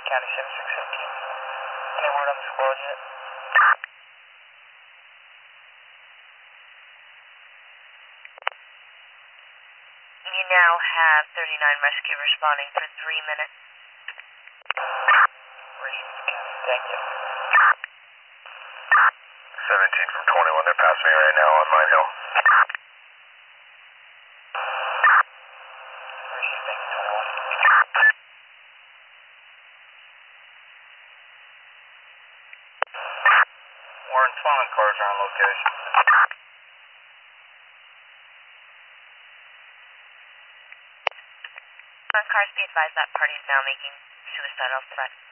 County 7615. Any word on the squad yet? You now have 39 rescue responding for 3 minutes. Thank you. 17 from 21, they're passing me right now on Mine Hill. Thank you, 21. Warren, Swan cars are on location. Cars, be advised that party is now making suicidal threats.